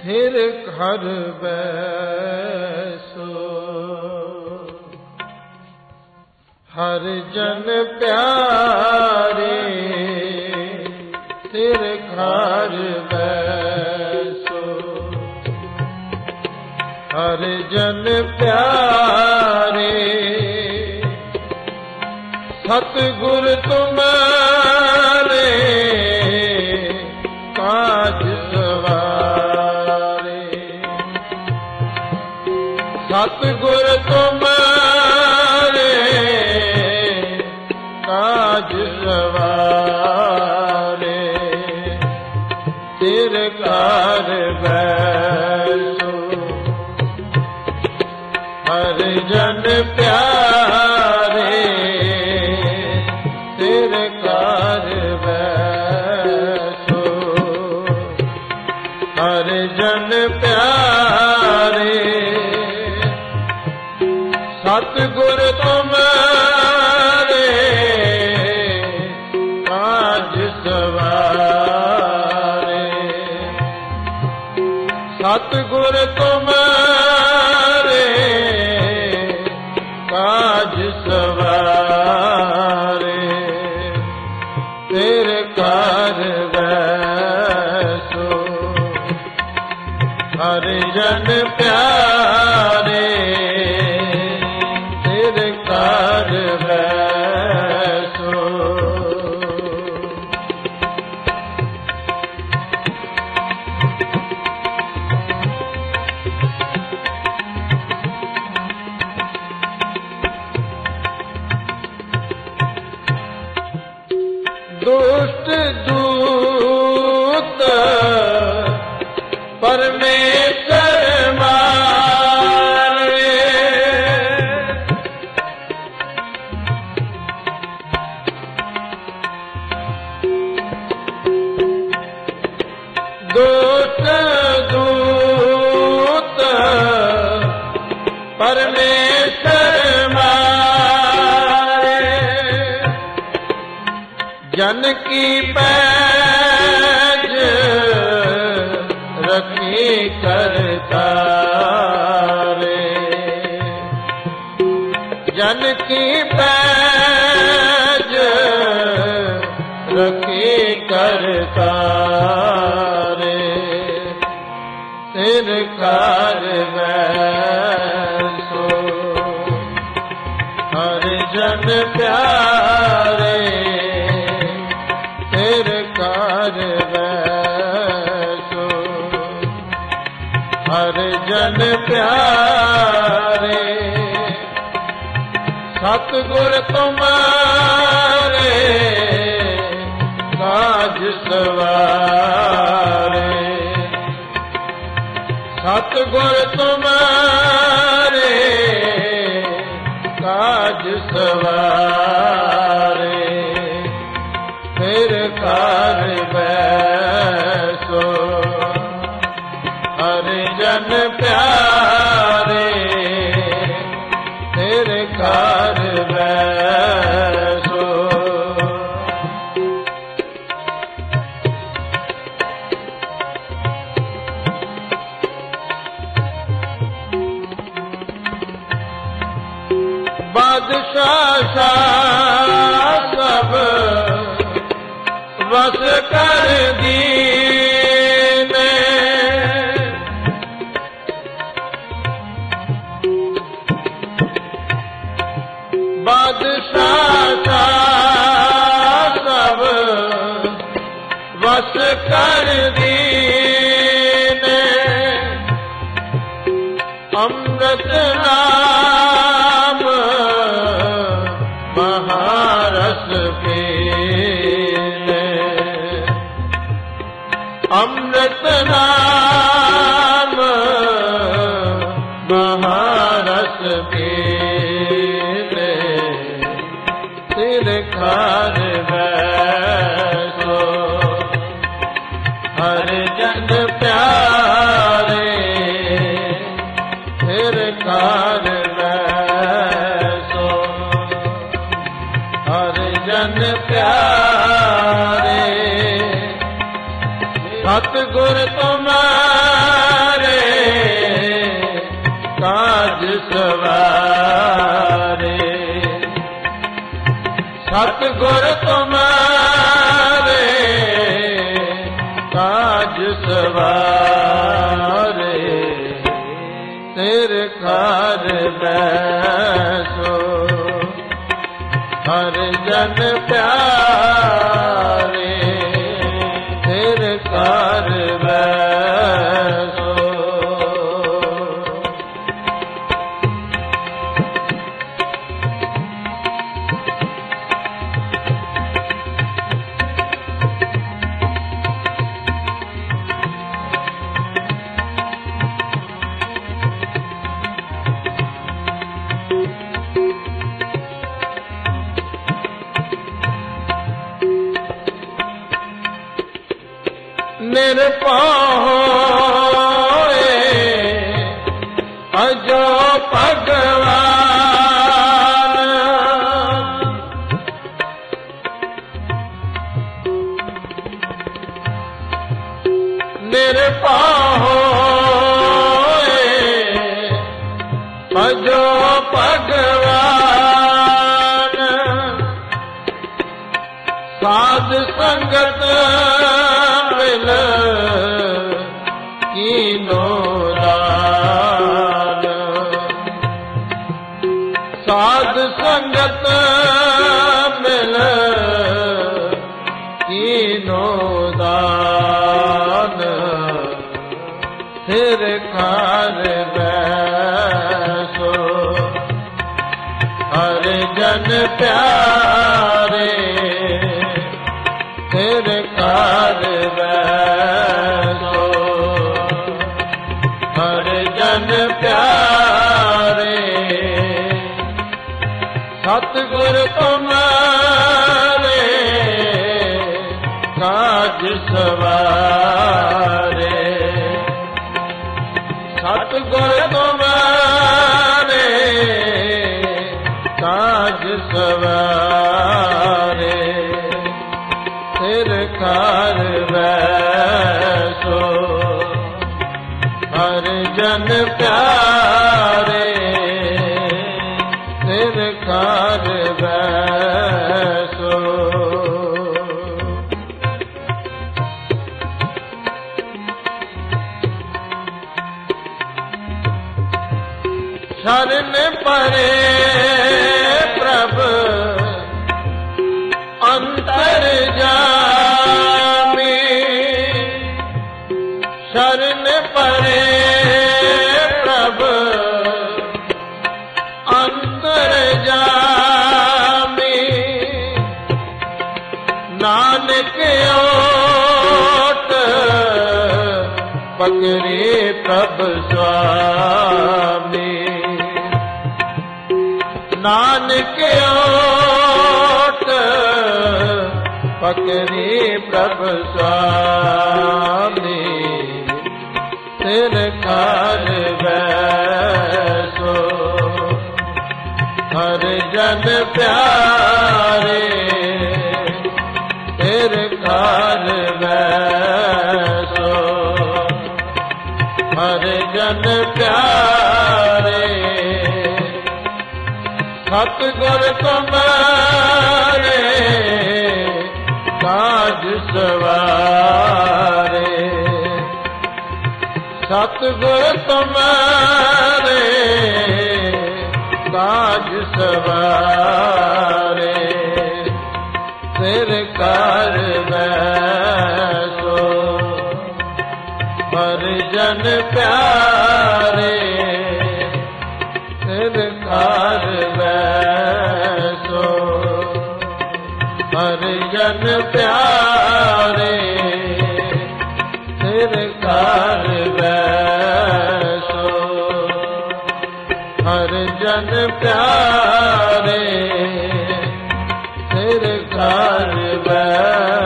फिर घर बैसो। हर जन प्यारे फिर घर बैसो। हर जन प्यारे सतगुर तुम्हारे काज सवारे। सतगुर तुम्हारे काज सवारे। सिर कार बैसो। हर जन प्यारे सिर कार बैसो। हर जन प्यारे सतगुर तुम्हारे काज सवारे। सतगुर तुम्हारे काज सवारे। सिर कार बैसो। हर जन प्यारे सिर कार बैसो। दुष्ट दूत परमेश्वर मारे। दुष्ट दूत परमेश्वर मारे। जन की पैज रखी करतारे। जन की पैज रखी करतारे। सिर कार बैसो। हर जन प्यारे सिर कार बैसो। हर जन प्यारे सतगुर तुम्हारे काज सवारे। सतगुर तुम्हारे काज सवारे। फिर कार बैसो। हर जन प्यारे फिर कार बैसो। बादशाह सब वस कर दीने। बादशाह सब वस कर दीने। अमृत नाम महारस पीने। अमृत नाम महारस पीने। सिर कार बैसो। हर जन प्यारे सिर कार ਸਿਰ ਘਰ ਬੈਸੋ ਹਰ ਜਨ ਪਿਆਰੇ ਸਿਰ ਘਰ ਬੈਸੋ ਨਿਰਭਉ ਅਜੋ ਭਗਵਾਨ ਨਿਰਭਉ ਅਜੋ ਭਗਵਾਨ ਸਾਧ ਸੰਗਤ ਮਿਲ ਕੀਨੋ ਦਾਨ ਸਾਧ ਸੰਗਤ ਮਿਲ ਕੀਨੋ ਦਾਨ ਸਿਰ ਘਰ ਬੈਸੋ ਹਰ ਜਨ ਪਿਆਰੇ ਸਿਰ ਘਰ ਬੈਸੋ ਹਰ ਜਨ ਪਿਆਰੇ ਸਤਿਗੁਰ ਤੁਮਾਰੇ ਕਾਜ ਸਵਾਰੇ ਸਤਿਗੁਰ ਤੁਮਾਰੇ ਕਾਜ ਸਵਾਰੇ ਸਿਰ ਘਰ ਬੈਸੋ ਹਰ ਜਨ ਪਿਆਰੇ ਸਿਰ ਘਰ ਬੈਸੋ ਸ਼ਰਨ ਪਰੇ ਪ੍ਰਭ ਅੰਤਰ ਜਾਮੀ ਸ਼ਰਨ ਪਰੇ ਪ੍ਰਭ ਅੰਤਰ ਜਾਮੀ ਨਾਨਕ ਓਟ ਪਕਰੇ ਪ੍ਰਭ ਸੁਆਮੀ ਨਾਨਕ ਓਟ ਪਕਰੇ ਪ੍ਰਭ ਸੁਆਮੀ ਸਿਰ ਘਰ ਬੈਸੋ ਹਰ ਜਨ ਪਿਆਰੇ ਸਿਰ ਘਰ ਬੈਸੋ ਹਰ ਜਨ ਪਿਆਰੇ ਸਤਿਗੁਰ ਤੁਮਾਰੇ ਕਾਜ ਸਵਾਰੇ ਸਤਿਗੁਰ ਤੁਮਾਰੇ ਕਾਜ ਸਵਾਰੇ ਸਿਰ ਘਰ ਬੈਸੋ ਹਰ ਜਨ ਪਿਆਰੇ ਸਿਰ ਘਰ ਬੈਸੋ ਹਰ ਜਨ ਪਿਆਰੇ ਸਿਰ ਘਰ ਬੈਸੋ ਹਰ ਜਨ ਪਿਆਰੇ। ਸਿਰ ਘਰ ਬੈ